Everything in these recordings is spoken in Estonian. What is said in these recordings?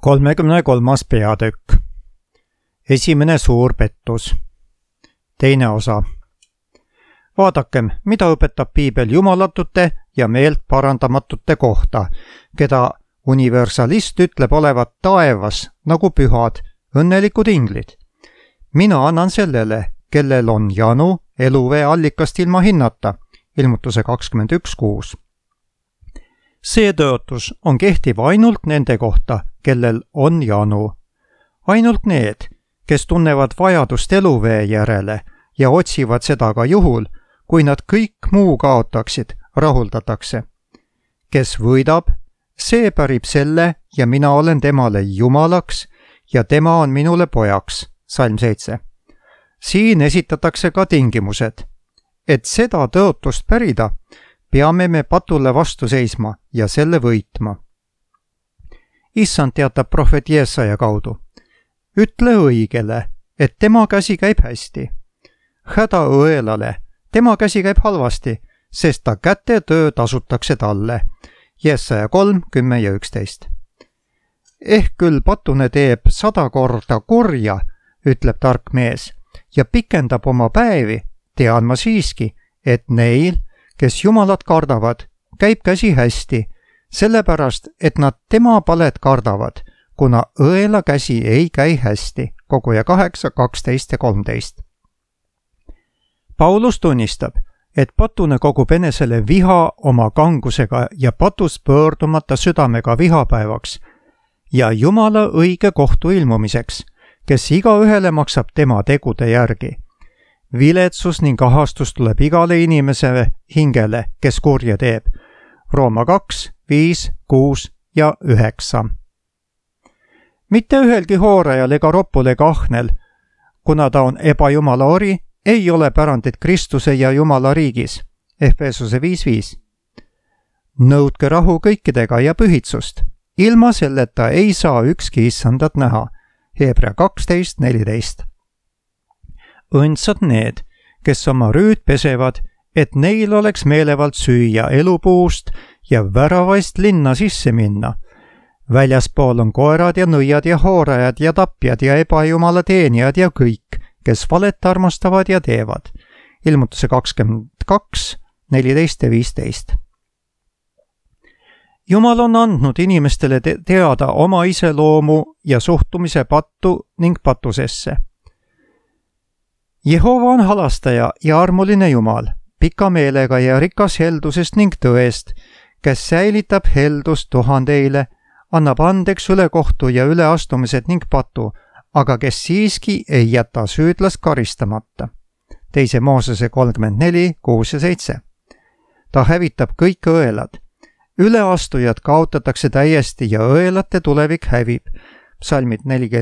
33. peatükk. Esimene suur pettus. Teine osa. Vaadakem, mida õpetab piibel jumalatute ja meelt parandamatute kohta, keda universalist ütleb olevat taevas nagu pühad, õnnelikud inglid. Mina annan sellele, kellel on janu eluvee allikast ilma hinnata, ilmutuse 21.6. See tõotus on kehtiv ainult nende kohta, kellel on janu. Ainult need, kes tunnevad vajadust eluvee järele ja otsivad seda ka juhul, kui nad kõik muu kaotaksid, rahuldatakse. Kes võidab, see pärib selle ja mina olen temale jumalaks ja tema on minule pojaks, salm 7. Siin esitatakse ka tingimused. Et seda tõotust pärida, peame me patule vastu seisma ja selle võitma. Issand teatab prohvet Jesaja kaudu. Ütle õigele, et tema käsi käib hästi. Häda õelale, tema käsi käib halvasti, sest ta käte töö tasutakse talle. Jesaja 3, 10 ja 11. Ehk küll patune teeb 100 korda kurja, ütleb tark mees, ja pikendab oma päevi, tean ma siiski, et neil, kes Jumalat kardavad, käib käsi hästi, sellepärast, et nad tema palet kardavad, kuna õela käsi ei käi hästi, Koguja 8, 12 ja 13. Paulus tunnistab, et patune kogub enesele viha oma kangusega ja patus pöördumata südamega vihapäevaks ja Jumala õige kohtu ilmumiseks, kes igaühele maksab tema tegude järgi. Viletsus ning ahastus tuleb igale inimese hingele, kes kurja teeb. Rooma 2, 5, 6 ja 9. Mitte ühelgi hoorajal ega roppul ega ahnel, kuna ta on ebajumala ori, ei ole pärandit Kristuse ja Jumala riigis. Efesuse 5.5. Nõudke rahu kõikidega ja pühitsust. Ilma selleta ei saa ükski issandat näha. Hebra 12.14. Õndsad need, kes oma rüüd pesevad, et neil oleks meelevald süüa elupuust ja väravaist linna sisse minna. Väljaspool on koerad ja nõiad ja hoorajad ja tapjad ja ebajumala teenijad ja kõik, kes valet armastavad ja teevad. Ilmutuse 22, 14 ja 15. Jumal on andnud inimestele teada oma iseloomu ja suhtumise pattu ning patusesse. Jehova on halastaja ja armuline Jumal, pika meelega ja rikas heldusest ning tõest, kes säilitab heldust tuhandeile, annab andeks ülekohtu ja üleastumised ning patu, aga kes siiski ei jäta süüdlast karistamata. 2. Moosese 34, 6 ja 7. Ta hävitab kõik õelad. Üleastujad kaotatakse täiesti ja õelate tulevik hävib. Psalmid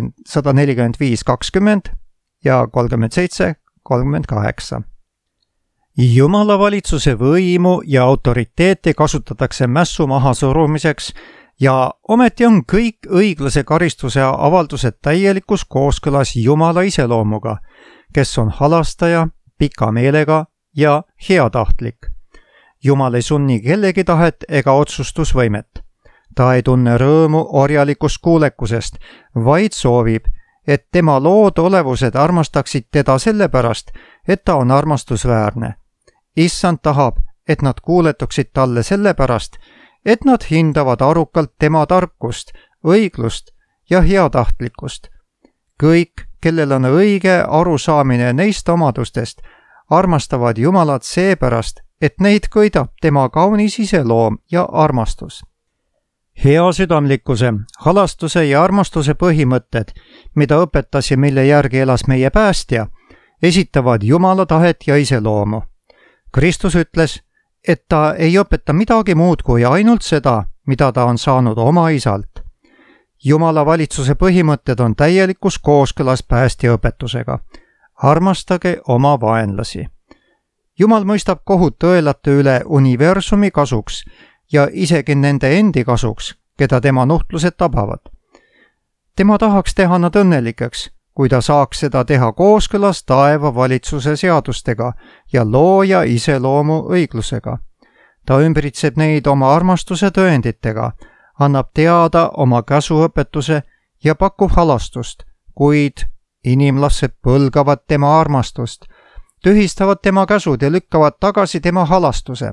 145, 20 ja 37, 38. Jumala valitsuse võimu ja autoriteeti kasutatakse mässu mahasurumiseks ja ometi on kõik õiglase karistuse avaldused täielikus kooskõlas Jumala iseloomuga, kes on halastaja, pika meelega ja heatahtlik. Jumal ei sunni kellegi tahet ega otsustusvõimet. Ta ei tunne rõõmu orjalikust kuulekusest, vaid soovib, et tema lood olevused armastaksid teda sellepärast, et ta on armastusväärne. Issand tahab, et nad kuuletuksid talle sellepärast, et nad hindavad arukalt tema tarkust, õiglust ja heatahtlikkust. Kõik, kellel on õige arusaamine neist omadustest, armastavad Jumalat seepärast, et neid köidab tema kaunis iseloom ja armastus. Hea südamlikkuse, halastuse ja armastuse põhimõtted, mida õpetas ja mille järgi elas meie päästja, esitavad Jumala tahet ja iseloomu. Kristus ütles, et ta ei õpeta midagi muud kui ainult seda, mida ta on saanud oma isalt. Jumala valitsuse põhimõtted on täielikus kooskõlas päästja õpetusega. Armastage oma vaenlasi. Jumal mõistab kohut õelate üle universumi kasuks ja isegi nende endi kasuks, keda tema nuhtlused tabavad. Tema tahaks teha nad õnnelikeks, kui ta saaks seda teha kooskõlas taeva valitsuse seadustega ja looja iseloomu õiglusega. Ta ümbritseb neid oma armastuse tõenditega, annab teada oma käsuõpetuse ja pakub halastust, kuid inimlased põlgavad tema armastust, tühistavad tema käsud ja lükkavad tagasi tema halastuse.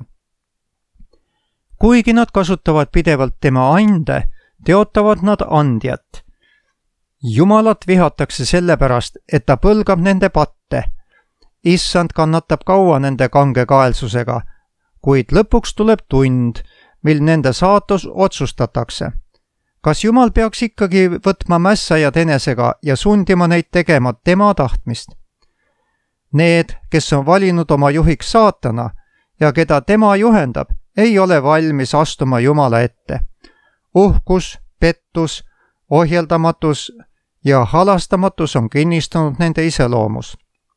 Kuigi nad kasutavad pidevalt tema ande, teotavad nad andjat. Jumalat vihatakse sellepärast, et ta põlgab nende patte. Issand kannatab kaua nende kangekaelsusega, kuid lõpuks tuleb tund, mil nende saatus otsustatakse. Kas Jumal peaks ikkagi võtma mässajad enesega ja sundima neid tegema tema tahtmist? Need, kes on valinud oma juhiks saatana ja keda tema juhendab, ei ole valmis astuma Jumala ette. Uhkus, pettus, ohjeldamatus ja halastamatus on kinnistunud nende iseloomus.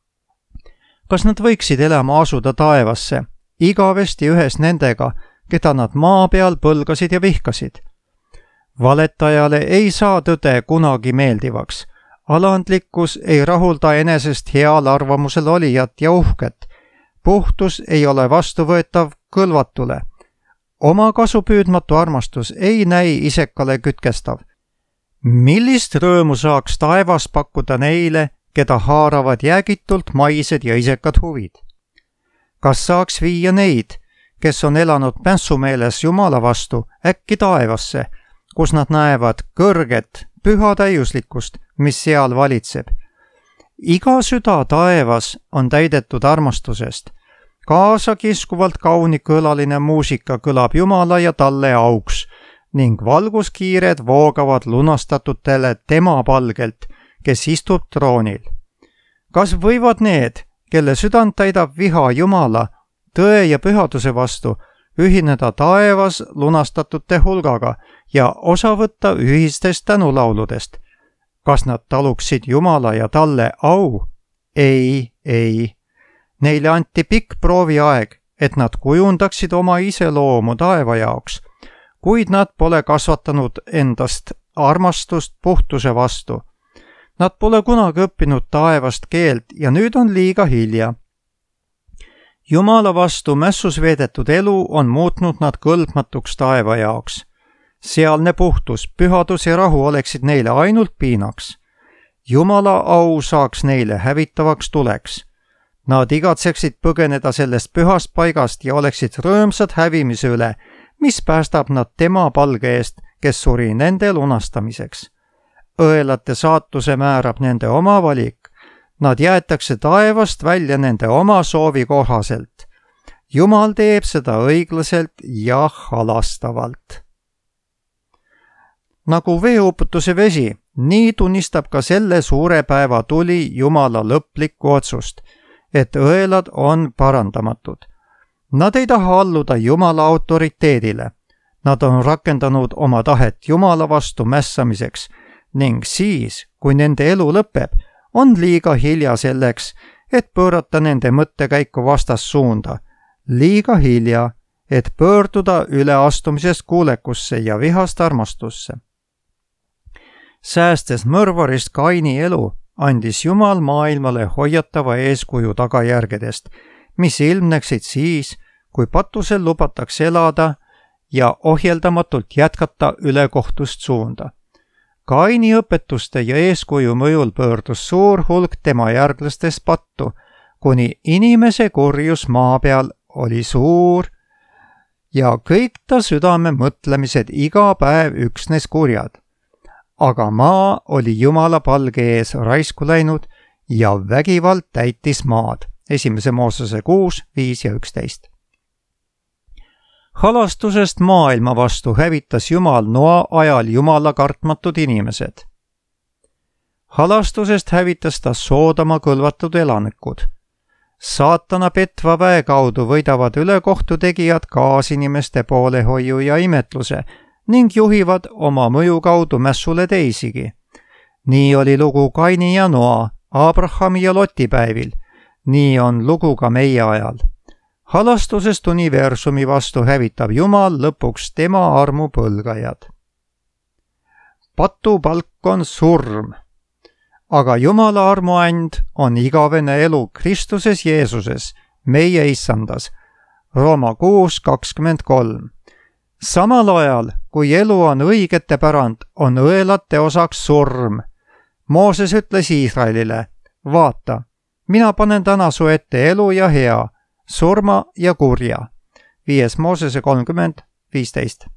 Kas nad võiksid elama asuda taevasse, igavesti ühes nendega, keda nad maa peal põlgasid ja vihkasid? Valetajale ei saa tõde kunagi meeldivaks. Alandlikkus ei rahulda enesest heal arvamusel olijat ja uhket. Puhtus ei ole vastuvõetav kõlvatule. Oma kasupüüdmatu armastus ei näi isekale kütkestav. Millist rõõmu saaks taevas pakkuda neile, keda haaravad jäägitult maised ja isekad huvid? Kas saaks viia neid, kes on elanud mässumeeles Jumala vastu, äkki taevasse, kus nad näevad kõrget, püha täiuslikkust, mis seal valitseb? Iga süda taevas on täidetud armastusest. Kaasakiskuvalt kaunikõlaline muusika kõlab Jumala ja talle auks ning valguskiired voogavad lunastatutele tema palgelt, kes istub troonil. Kas võivad need, kelle südant täidab viha Jumala, tõe ja pühaduse vastu, ühineda taevas lunastatute hulgaga ja osa võtta ühistest tänulauludest? Kas nad taluksid Jumala ja talle au? Ei. Neile anti pikk prooviaeg, et nad kujundaksid oma iseloomu taeva jaoks, kuid nad pole kasvatanud endast armastust puhtuse vastu. Nad pole kunagi õppinud taevast keelt ja nüüd on liiga hilja. Jumala vastu mässus veedetud elu on muutnud nad kõlbmatuks taeva jaoks. Sealne puhtus, pühadus ja rahu oleksid neile ainult piinaks. Jumala au saaks neile hävitavaks tuleks. Nad igatseksid põgeneda sellest pühast paigast ja oleksid rõõmsad hävimise üle, mis päästab nad tema palge eest, kes suri nende lunastamiseks. Õelate saatuse määrab nende oma valik. Nad jäetakse taevast välja nende oma soovi kohaselt. Jumal teeb seda õiglaselt ja halastavalt. Nagu veeuputuse vesi, nii tunnistab ka selle suure päeva tuli Jumala lõplikku otsust, et õelad on parandamatud. Nad ei taha alluda Jumala autoriteedile. Nad on rakendanud oma tahet Jumala vastu mässamiseks ning siis, kui nende elu lõpeb, on liiga hilja selleks, et pöörata nende mõttekäiku vastassuunda. Liiga hilja, et pöörduda üleastumisest kuulekusse ja vihast armastusse. Säästes mõrvarist Kaini elu, andis Jumal maailmale hoiatava eeskuju tagajärgedest, mis ilmneksid siis, kui patusel lubatakse elada ja ohjeldamatult jätkata ülekohtust suunda. Kaini õpetuste ja eeskuju mõjul pöördus suur hulk tema järglastest pattu, kuni inimese kurjus maa peal oli suur ja kõik ta südame mõtlemised iga päev üksnes kurjad. Aga maa oli Jumala palge ees raisku läinud ja vägivald täitis maad. 1. Moosese 6, 5 ja 11. Halastusest maailma vastu hävitas Jumal Noa ajal Jumala kartmatud inimesed. Halastusest hävitas ta Soodoma kõlvatud elanikud. Saatana petva väe kaudu võidavad ülekohtu tegijad kaasinimeste poolehoiu ja imetluse ning juhivad oma mõju kaudu mässule teisigi. Nii oli lugu Kaini ja Noa, Abrahami ja Loti päevil. Nii on lugu ka meie ajal. Halastusest universumi vastu hävitab Jumal lõpuks tema armu põlgajad. Patupalk on surm, aga Jumala armuand on igavene elu Kristuses Jeesuses, meie issandas. Rooma 6:23. Samal ajal, kui elu on õigete pärand, on õelate osaks surm. Mooses ütles Iisraelile, vaata, mina panen täna su ette elu ja hea, surma ja kurja. 5. Moosese 30:15.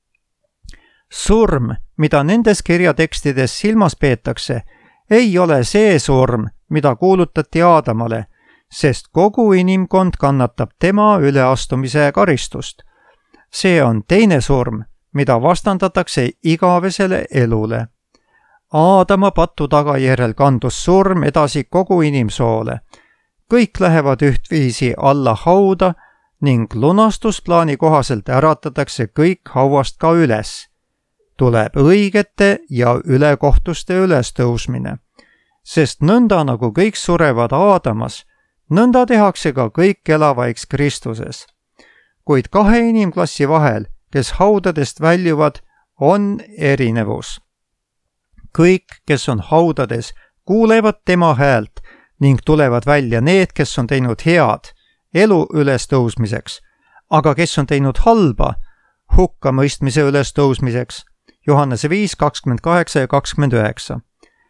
Surm, mida nendes kirjatekstides silmas peetakse, ei ole see surm, mida kuulutati Aadamale, sest kogu inimkond kannatab tema üleastumise karistust. See on teine surm, mida vastandatakse igavesele elule. Aadama patu tagajärjel kandus surm edasi kogu inimsoole. Kõik lähevad ühtviisi alla hauda ning lunastusplaani kohaselt äratatakse kõik hauast ka üles. Tuleb õigete ja ülekohtuste ülestõusmine, sest nõnda nagu kõik surevad Aadamas, nõnda tehakse ka kõik elavaiks Kristuses. Kuid kahe inimklassi vahel, kes haudadest väljuvad, on erinevus. Kõik, kes on haudades, kuulevad tema häält ning tulevad välja need, kes on teinud head elu ülestõusmiseks, aga kes on teinud halba hukkamõistmise ülestõusmiseks. Johannese 5:28 ja 29.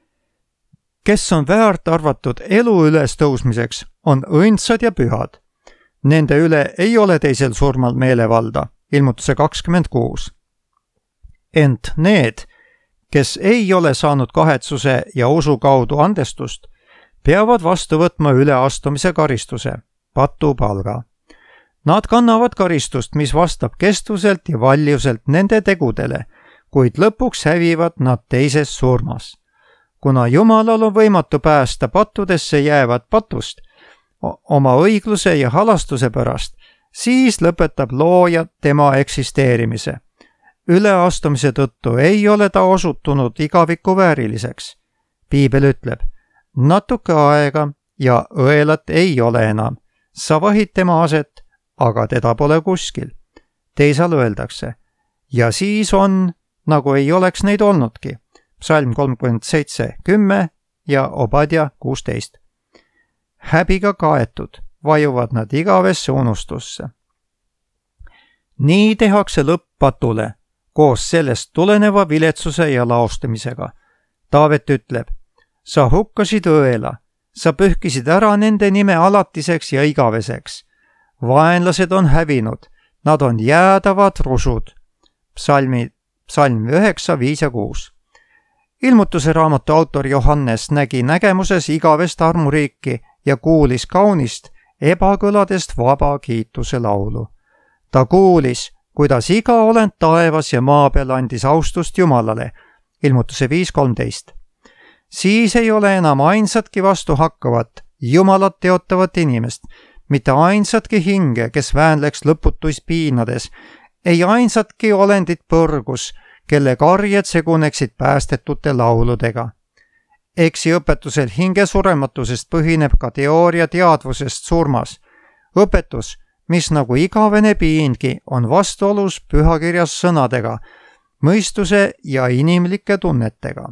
Kes on väärt arvatud elu ülestõusmiseks, on õndsad ja pühad. Nende üle ei ole teisel surmal meelevalda. Ilmutuse 26. Ent need, kes ei ole saanud kahetsuse ja usu kaudu andestust, peavad vastu võtma üleastumise karistuse, patupalga. Nad kannavad karistust, mis vastab kestvuselt ja valjuselt nende tegudele, kuid lõpuks hävivad nad teises surmas. Kuna Jumalal on võimatu päästa pattudesse jäävat patust oma õigluse ja halastuse pärast, siis lõpetab looja tema eksisteerimise. Üleastumise tõttu ei ole ta osutunud igaviku vääriliseks. Piibel ütleb, natuke aega ja õelat ei ole enam. Sa vahid tema aset, aga teda pole kuskil. Teisal öeldakse, ja siis on, nagu ei oleks neid olnudki. Psalm 37:10 ja Obadja 16. Häbiga kaetud, vajuvad nad igavesse unustusse. Nii tehakse lõpp patule, koos sellest tuleneva viletsuse ja laostamisega. Taavet ütleb, sa hukkasid õela, sa pühkisid ära nende nime alatiseks ja igaveseks. Vaenlased on hävinud, nad on jäädavad rusud. Psalm 9, 5 ja 6. Ilmutuse raamatu autor Johannes nägi nägemuses igavest armuriiki ja kuulis kaunist ebakõladest vaba kiituse laulu. Ta kuulis, kuidas iga olend taevas ja maa peal andis austust Jumalale. Ilmutuse 5:13. Siis ei ole enam ainsatki vastu hakkavat, Jumalat teotavat inimest, mitte ainsatki hinge, kes väänleks lõputuis piinades, ei ainsatki olendit põrgus, kelle karjed seguneksid päästetute lauludega. Eksiõpetusel hinge surematusest põhineb ka teooria teadvusest surmas. Õpetus, mis nagu igavene piingi, on vastuolus pühakirjas sõnadega, mõistuse ja inimlike tunnetega.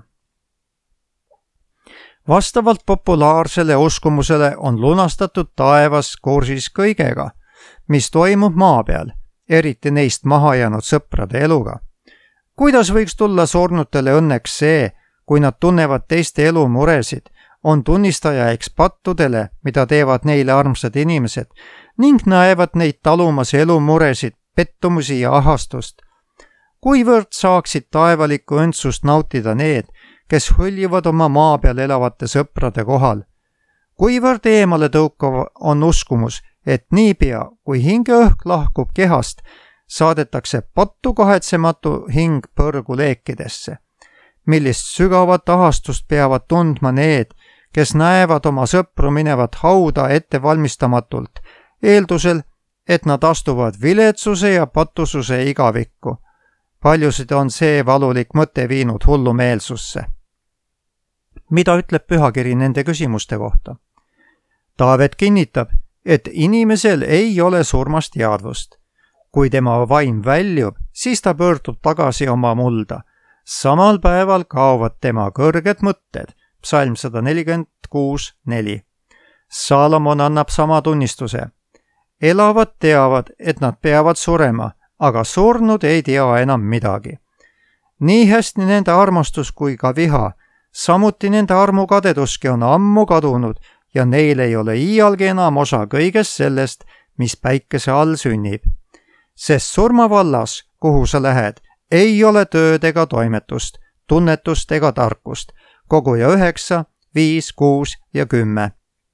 Vastavalt populaarsele uskumusele on lunastatud taevas kursis kõigega, mis toimub maa peal, eriti neist maha jäänud sõprade eluga. Kuidas võiks tulla surnutele õnneks see, kui nad tunnevad teiste elu muresid, on tunnistajaiks pattudele, mida teevad neile armsad inimesed, ning näevad neid talumas elu muresid, pettumusi ja ahastust. Kuivõrd saaksid taevalikku õndsust nautida need, kes hõljuvad oma maa peal elavate sõprade kohal? Kuivõrd eemale tõukav on uskumus, et niipea, kui hingeõhk lahkub kehast, saadetakse pattu kahetsematu hing põrgu leekidesse. Millist sügavat ahastust peavad tundma need, kes näevad oma sõpru minevat hauda ettevalmistamatult, eeldusel, et nad astuvad viletsuse ja patususe igavikku. Paljusid on see valulik mõte viinud hullumeelsusse. Mida ütleb pühakiri nende küsimuste kohta? Taavet kinnitab, et inimesel ei ole surmast teadvust. Kui tema vaim väljub, siis ta pöördub tagasi oma mulda. Samal päeval kaovad tema kõrged mõtted. Psalm 146:4. Saalomon annab sama tunnistuse. Elavad teavad, et nad peavad surema, aga surnud ei tea enam midagi. Nii hästi nende armastus kui ka viha, samuti nende armukadeduski on ammu kadunud ja neil ei ole iialgi enam osa kõigest sellest, mis päikese all sünnib. Sest surmavallas, kuhu sa lähed, ei ole tööd ega toimetust, tunnetust ega tarkust. Koguja 9, 5, 6 ja 10.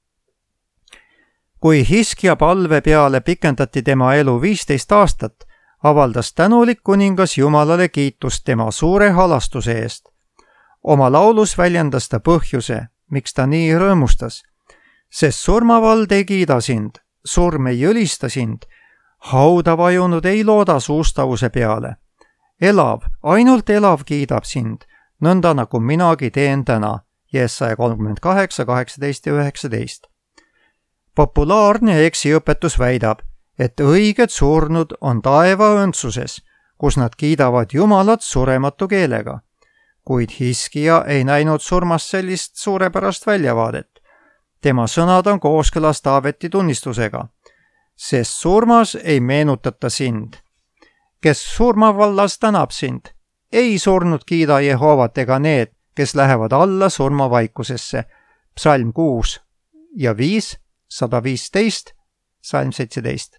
Kui Hiskia palve peale pikendati tema elu 15 aastat, avaldas tänulik kuningas Jumalale kiitust tema suure halastuse eest. Oma laulus väljendas ta põhjuse, miks ta nii rõõmustas. Sest surmavald ei kiida sind, surm ei ülista sind, hauda vajunud ei looda suustavuse peale. Elav, ainult elav kiidab sind, nõnda nagu minagi teen täna. Jesaja 38, 18 ja 19. Populaarne eksiõpetus väidab, et õiged surnud on taeva õndsuses, kus nad kiidavad Jumalat surematu keelega. Kuid Hiskia ei näinud surmast sellist suurepärast väljavaadet. Tema sõnad on kooskõlas Taaveti tunnistusega, sest surmas ei meenutata sind. Kes surmavallas tänab sind, ei surnud kiida Jehovat ega need, kes lähevad alla surmavaikusesse. Psalm 6 ja 5, 115, Psalm 17.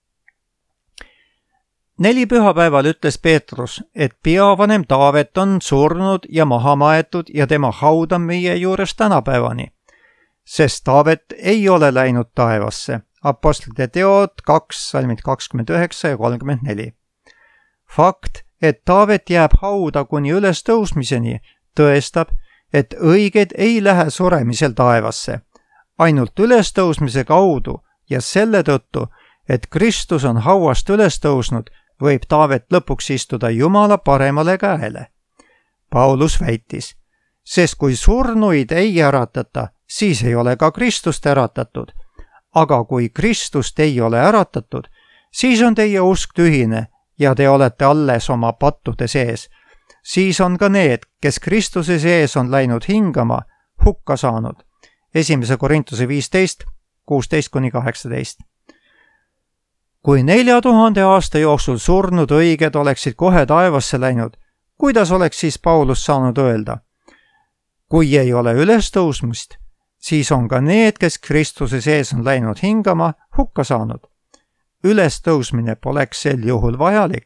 4 pühapäeval ütles Peetrus, et peavanem Taavet on surnud ja maha maetud ja tema haud on meie juures tänapäevani. Sest Taavet ei ole läinud taevasse. Apostlite teod 2, salmid 29 ja 34. Fakt, et Taavet jääb hauda kuni ülestõusmiseni, tõestab, et õiged ei lähe suremisel taevasse. Ainult ülestõusmise kaudu ja selle tõttu, et Kristus on hauast ülestõusnud, võib Taavet lõpuks istuda Jumala paremale käele. Paulus väitis, sest kui surnuid ei äratata, siis ei ole ka Kristust äratatud. Aga kui Kristust ei ole äratatud, siis on teie usk tühine ja te olete alles oma pattude sees. Siis on ka need, kes Kristuse sees on läinud hingama, hukka saanud. 1. Korintuse 15, 16-18. Kui 4000 aasta jooksul surnud õiged oleksid kohe taevasse läinud, kuidas oleks siis Paulus saanud öelda? Kui ei ole ülestõusmist, siis on ka need, kes Kristuse sees on läinud hingama, hukka saanud. Ülestõusmine poleks sel juhul vajalik.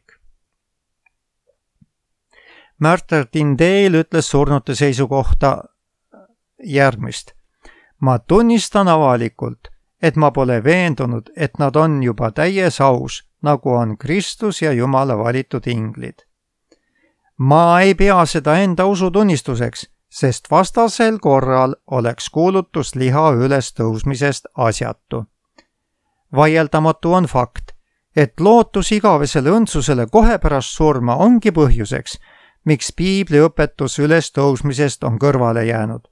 Märter Tindeel ütles surnute seisukohta järgmist. Ma tunnistan avalikult, et ma pole veendunud, et nad on juba täies aus, nagu on Kristus ja Jumala valitud inglid. Ma ei pea seda enda usutunnistuseks, sest vastasel korral oleks kuulutus liha ülestõusmisest asjatu. Vaieldamatu on fakt, et lootus igavesele õndsusele kohe pärast surma ongi põhjuseks, miks piibli õpetus ülestõusmisest on kõrvale jäänud.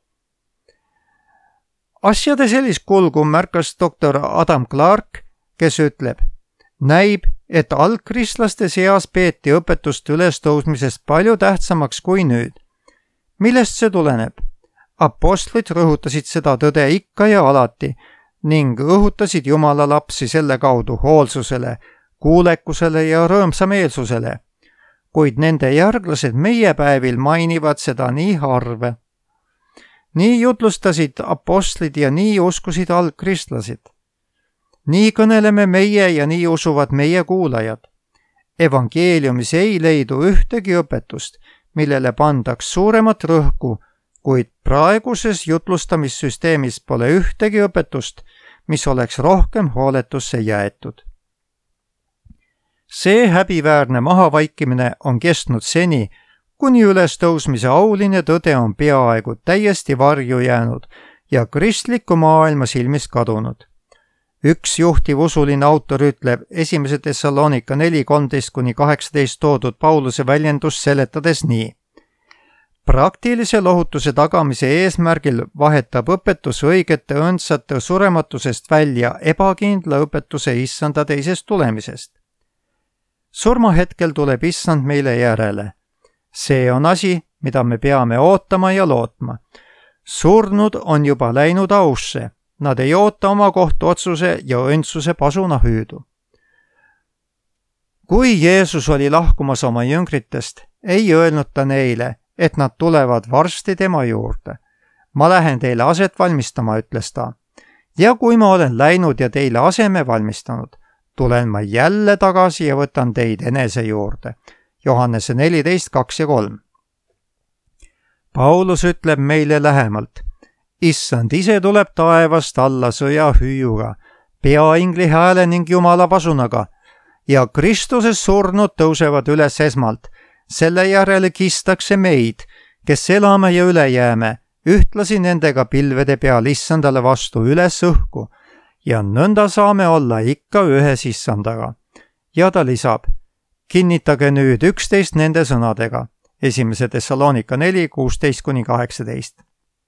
Asjade sellist kulgu märkas doktor Adam Clark, kes ütleb, näib, et algkristlaste seas peeti õpetust ülestõusmisest palju tähtsamaks kui nüüd. Millest see tuleneb? Apostlid rõhutasid seda tõde ikka ja alati ning õhutasid Jumala lapsi selle kaudu hoolsusele, kuulekusele ja rõõmsameelsusele, kuid nende järglased meie päevil mainivad seda nii harve. Nii jutlustasid apostlid ja nii uskusid algkristlased. Nii kõneleme meie ja nii usuvad meie kuulajad. Evangeeliumis ei leidu ühtegi õpetust, millele pandaks suuremat rõhku, kuid praeguses jutlustamissüsteemis pole ühtegi õpetust, mis oleks rohkem hooletusse jäetud. See häbiväärne mahavaikimine on kestnud seni, kuni ülestõusmise auline tõde on peaaegu täiesti varju jäänud ja kristliku maailma silmist kadunud. Üks juhtiv usuline autor ütleb 1. Thessalonika 4:13-18 toodud Pauluse väljendust seletades nii. Praktilise lohutuse tagamise eesmärgil vahetab õpetus õigete õndsate surematusest välja ebakindla õpetuse issanda teisest tulemisest. Surmahetkel tuleb issand meile järele. See on asi, mida me peame ootama ja lootma. Surnud on juba läinud ausse. Nad ei oota oma kohtuotsuse ja õndsuse pasuna hüüdu. Kui Jeesus oli lahkumas oma jüngritest, ei öelnud ta neile, et nad tulevad varsti tema juurde. Ma lähen teile aset valmistama, ütles ta. Ja kui ma olen läinud ja teile aseme valmistanud, tulen ma jälle tagasi ja võtan teid enese juurde. Johannese 14, 2 ja 3. Paulus ütleb meile lähemalt. Issand ise tuleb taevast alla sõjahüüuga, peaingli hääle ning Jumala pasunaga ja Kristuses surnud tõusevad üles esmalt. Selle järele kistakse meid, kes elame ja üle jääme, ühtlasi nendega pilvede peal issandale vastu üles õhku ja nõnda saame olla ikka ühes issandaga. Ja ta lisab, kinnitage nüüd üksteist nende sõnadega. 1. Thessalonika 4, 16-18.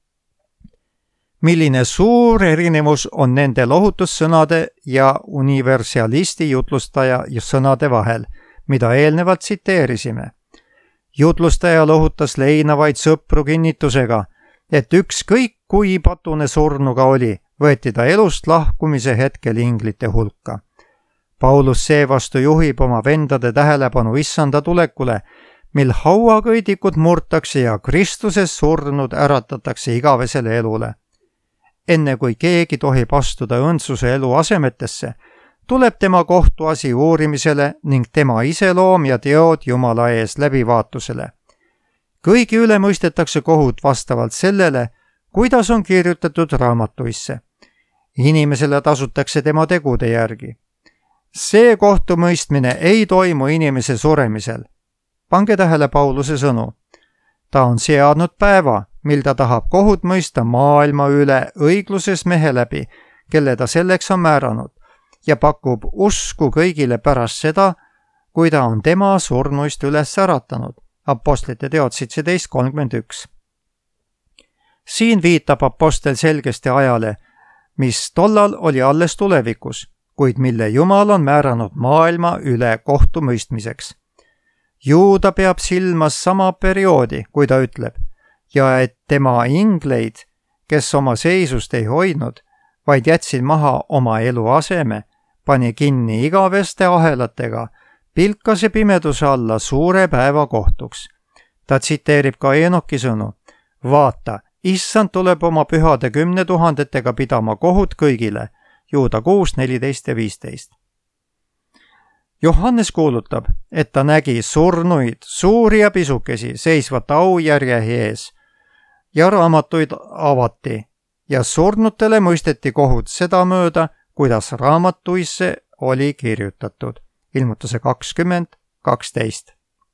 Milline suur erinevus on nende lohutussõnade ja universalisti jutlustaja sõnade vahel, mida eelnevalt tsiteerisime. Jutlustaja lohutas leinavaid sõpru kinnitusega, et ükskõik kui patune surnuga oli, võeti ta elust lahkumise hetkel inglite hulka. Paulus seevastu juhib oma vendade tähelepanu issanda tulekule, mil hauakõidikud murtakse ja Kristuses surnud äratatakse igavesele elule. Enne kui keegi tohib astuda õndsuse elu asemetesse, tuleb tema kohtuasi uurimisele ning tema iseloom ja teod Jumala ees läbivaatusele. Kõigi üle mõistetakse kohut vastavalt sellele, kuidas on kirjutatud raamatuisse. Inimesele tasutakse tema tegude järgi. See kohtumõistmine ei toimu inimese suremisel. Pange tähele Pauluse sõnu. Ta on seadnud päeva, mil ta tahab kohut mõista maailma üle õigluses mehe läbi, kelle ta selleks on määranud, ja pakub usku kõigile pärast seda, kui ta on tema surnuist üles äratanud. Apostlite teod 17:31. Siin viitab apostel selgesti ajale, mis tollal oli alles tulevikus, kuid mille Jumal on määranud maailma üle kohtumõistmiseks. Juuda peab silmas sama perioodi, kui ta ütleb, ja et tema ingleid, kes oma seisust ei hoidnud, vaid jätsid maha oma elu aseme, pani kinni igaveste ahelatega, pilkase pimeduse alla suure päeva kohtuks. Ta tsiteerib ka Enoki sõnu. Vaata, issand tuleb oma pühade 10 000 pidama kohut kõigile. Juuda 6, 14 ja 15. Johannes kuulutab, et ta nägi surnuid, suuri ja pisukesi, seisvat aujärje ees ja raamatuid avati ja surnutele mõisteti kohut sedamööda, kuidas raamatuisse oli kirjutatud. Ilmutuse 20:12.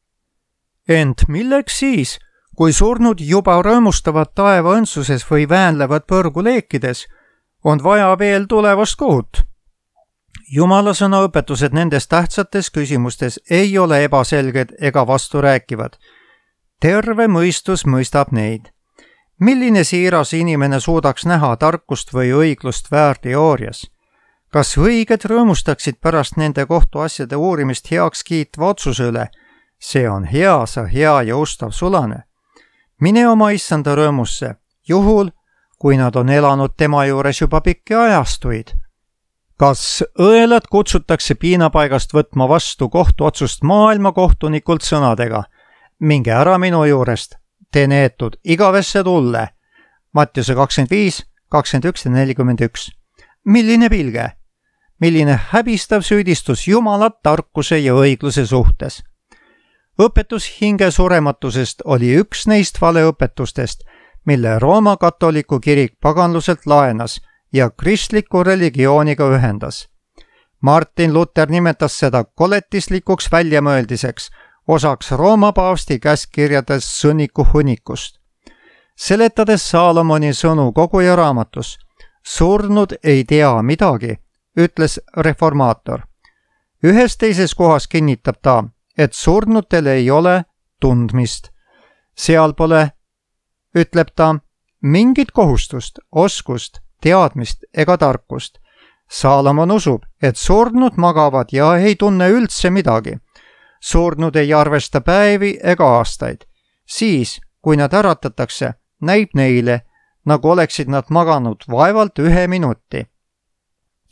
Ent milleks siis, kui surnud juba rõõmustavad taeva õndsuses või väänlevad põrguleekides, on vaja veel tulevast kohut? Jumala sõna õpetused nendes tähtsates küsimustes ei ole ebaselged ega vasturääkivad. Terve mõistus mõistab neid. Milline siiras inimene suudaks näha tarkust või õiglust väärteoorias? Kas õiged rõõmustaksid pärast nende kohtuasjade uurimist heaks kiitva otsuse üle? See on hea, sa hea ja ustav sulane. Mine oma issanda rõõmusse, juhul, kui nad on elanud tema juures juba pikki ajastuid. Kas õelad kutsutakse piinapaigast võtma vastu kohtuotsust maailmakohtunikult sõnadega? Minge ära minu juurest, tee neetud igavesse tulle. Mattiuse 25, 21 ja 41. Milline pilge? Milline häbistav süüdistus Jumala tarkuse ja õigluse suhtes? Õpetus hinge surematusest oli üks neist valeõpetustest, mille Rooma katoliku kirik paganluselt laenas ja kristliku religiooniga ühendas. Martin Luther nimetas seda koletislikuks väljamõeldiseks, osaks Rooma paavsti käskkirjades sõnniku hunnikust. Seletades Saalomoni sõnu koguja raamatus, surnud ei tea midagi, ütles reformaator. Ühes teises kohas kinnitab ta, et surnutel ei ole tundmist. Seal pole, ütleb ta, mingit kohustust, oskust, teadmist ega tarkust. Saalomon usub, et surnud magavad ja ei tunne üldse midagi. Surnud ei arvesta päevi ega aastaid. Siis, kui nad äratatakse, näib neile, nagu oleksid nad maganud vaevalt 1 minuti.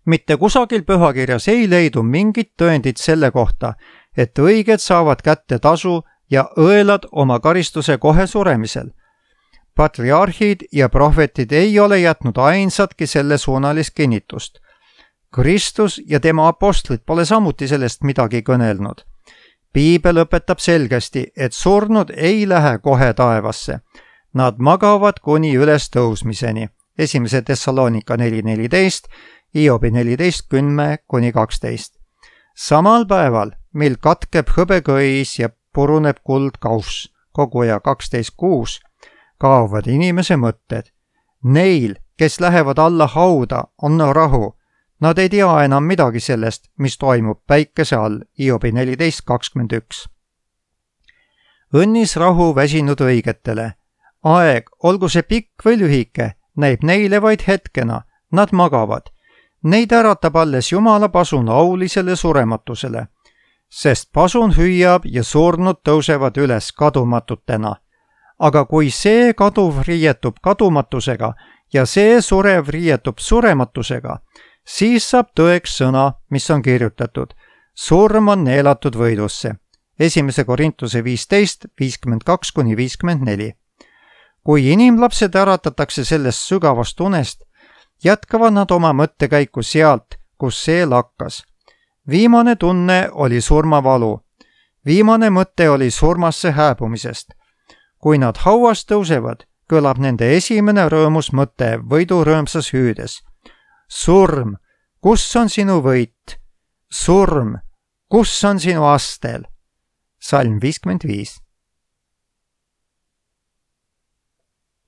mitte kusagil pühakirjas ei leidu mingit tõendit selle kohta, et õiged saavad kätte tasu ja õelad oma karistuse kohe suremisel. Patriarhid ja prohvetid ei ole jätnud ainsatki sellesuunalist kinnitust. Kristus ja tema apostlid pole samuti sellest midagi kõnelnud. Piibel õpetab selgesti, et surnud ei lähe kohe taevasse. Nad magavad kuni ülestõusmiseni. 1. Thessalonika 4.14, Hiobi 14.10-12. Samal päeval, mil katkeb hõbekõis ja puruneb kuldkauss, Koguja 12.6, kaovad inimese mõtted. Neil, kes lähevad alla hauda, on rahu. Nad ei tea enam midagi sellest, mis toimub päikese all, Hiobi 14.21. Õnnis rahu väsinud õigetele. Aeg, olgu see pikk või lühike, näib neile vaid hetkena, nad magavad. Neid äratab alles Jumala pasun aulisele surematusele, sest pasun hüüab ja surnud tõusevad üles kadumatutena. Aga kui see kaduv riietub kadumatusega ja see surev riietub surematusega, siis saab tõeks sõna, mis on kirjutatud. Surm on neelatud võidusse. 1. Korintuse 15, 52-54. Kui inimlapsed äratatakse sellest sügavast unest, jätkavad nad oma mõttekäiku sealt, kus see lakkas. Viimane tunne oli surmavalu. Viimane mõte oli surmasse hääbumisest. Kui nad hauast tõusevad, kõlab nende esimene rõõmus mõte võidurõõmsas hüüdes. Surm, kus on sinu võit? Surm, kus on sinu astel? Salm 55.